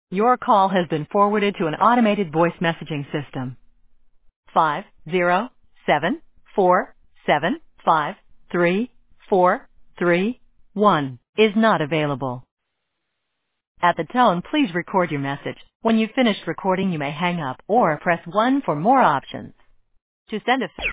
Your call has been forwarded to an automated voice messaging system. 50747534331 is not available. At the tone, please record your message. When you've finished recording, you may hang up or press 1 for more options. To send a